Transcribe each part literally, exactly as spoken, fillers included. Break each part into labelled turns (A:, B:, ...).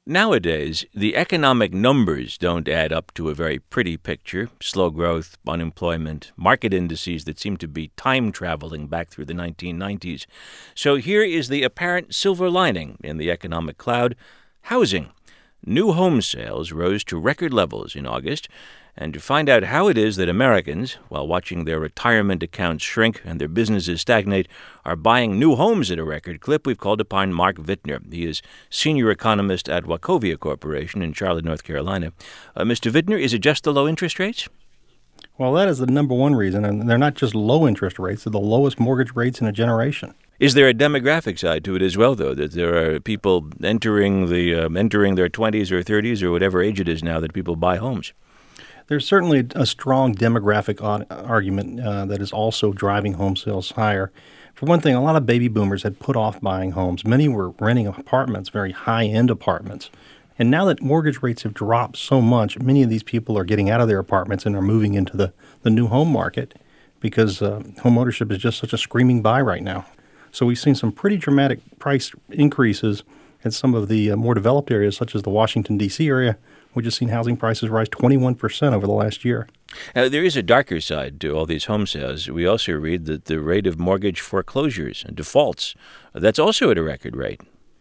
A: Nowadays, the economic numbers don't add up to a very pretty picture. Slow growth, unemployment, market indices that seem to be time-traveling back through the nineteen nineties. So here is the apparent silver lining in the economic cloud: housing. New home sales rose to record levels in August. And to find out how it is that Americans, while watching their retirement accounts shrink and their businesses stagnate, are buying new homes at a record clip, we've called upon Mark Wittner. He is senior economist at Wachovia Corporation in Charlotte, North Carolina. Uh, Mister Wittner, is it just the low interest rates?
B: Well, that is the number one reason, and they're not just low interest rates, they're the lowest mortgage rates in a generation.
A: Is there a demographic side to it as well, though, that there are people entering the um, entering their twenties or thirties or whatever age it is now that people buy homes?
B: There's certainly a strong demographic argument uh, that is also driving home sales higher. For one thing, a lot of baby boomers had put off buying homes. Many were renting apartments, very high-end apartments. And now that mortgage rates have dropped so much, many of these people are getting out of their apartments and are moving into the, the new home market because uh, home ownership is just such a screaming buy right now. So we've seen some pretty dramatic price increases in some of the uh, more developed areas, such as the Washington, D C area. We've just seen housing prices rise twenty-one percent over the last year.
A: Now, there is a darker side to all these home sales. We also read that the rate of mortgage foreclosures and defaults, that's also at a record rate.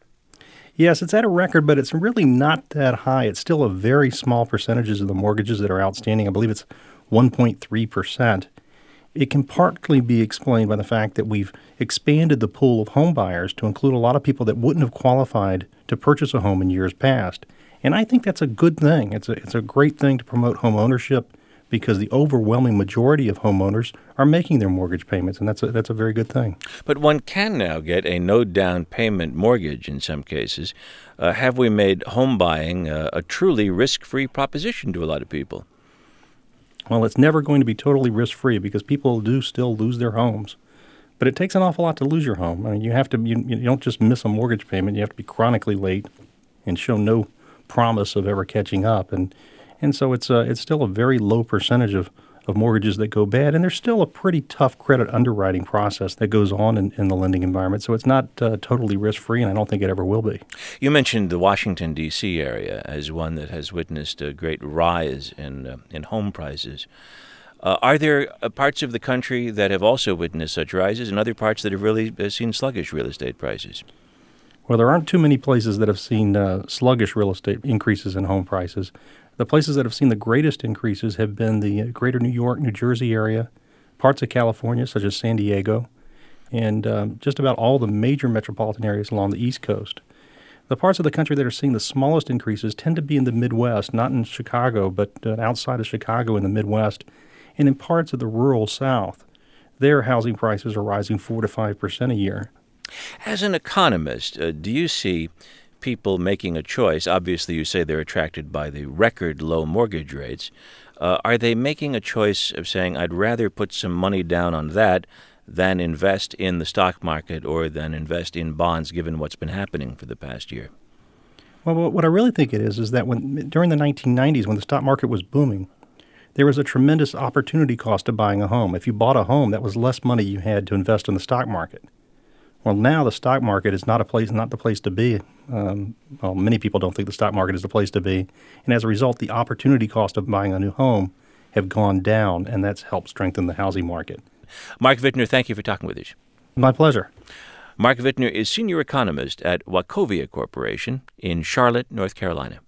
B: Yes, it's at a record, but it's really not that high. It's still a very small percentages of the mortgages that are outstanding. I believe it's one point three percent. It can partly be explained by the fact that we've expanded the pool of home buyers to include a lot of people that wouldn't have qualified to purchase a home in years past. And I think that's a good thing. It's a, it's a great thing to promote home ownership because the overwhelming majority of homeowners are making their mortgage payments, and that's a, that's a very good thing.
A: But one can now get a no-down payment mortgage in some cases. Uh, have we made home buying uh, a truly risk-free proposition to a lot of people?
B: Well, it's never going to be totally risk-free because people do still lose their homes. But it takes an awful lot to lose your home. I mean, you have to you, you don't just miss a mortgage payment. You have to be chronically late and show no promise of ever catching up, and and so it's uh, it's still a very low percentage of, of mortgages that go bad, and there's still a pretty tough credit underwriting process that goes on in, in the lending environment, so it's not uh, totally risk-free, and I don't think it ever will be.
A: You mentioned the Washington, D C area as one that has witnessed a great rise in, uh, in home prices. Uh, are there uh, parts of the country that have also witnessed such rises and other parts that have really uh, seen sluggish real estate prices?
B: Well, there aren't too many places that have seen uh, sluggish real estate increases in home prices. The places that have seen the greatest increases have been the greater New York, New Jersey area, parts of California, such as San Diego, and um, just about all the major metropolitan areas along the East Coast. The parts of the country that are seeing the smallest increases tend to be in the Midwest, not in Chicago, but uh, outside of Chicago in the Midwest, and in parts of the rural South. Their housing prices are rising four to five percent a year.
A: As an economist, uh, do you see people making a choice? Obviously, you say they're attracted by the record low mortgage rates. Uh, are they making a choice of saying, I'd rather put some money down on that than invest in the stock market or than invest in bonds, given what's been happening for the past year?
B: Well, what I really think it is is that when during the nineteen nineties, when the stock market was booming, there was a tremendous opportunity cost of buying a home. If you bought a home, that was less money you had to invest in the stock market. Well, now the stock market is not a place, not the place to be. Um, well, many people don't think the stock market is the place to be, and as a result, the opportunity cost of buying a new home have gone down, and that's helped strengthen the housing market.
A: Mark Wittner, thank you for talking with us.
B: My pleasure.
A: Mark Wittner is senior economist at Wachovia Corporation in Charlotte, North Carolina.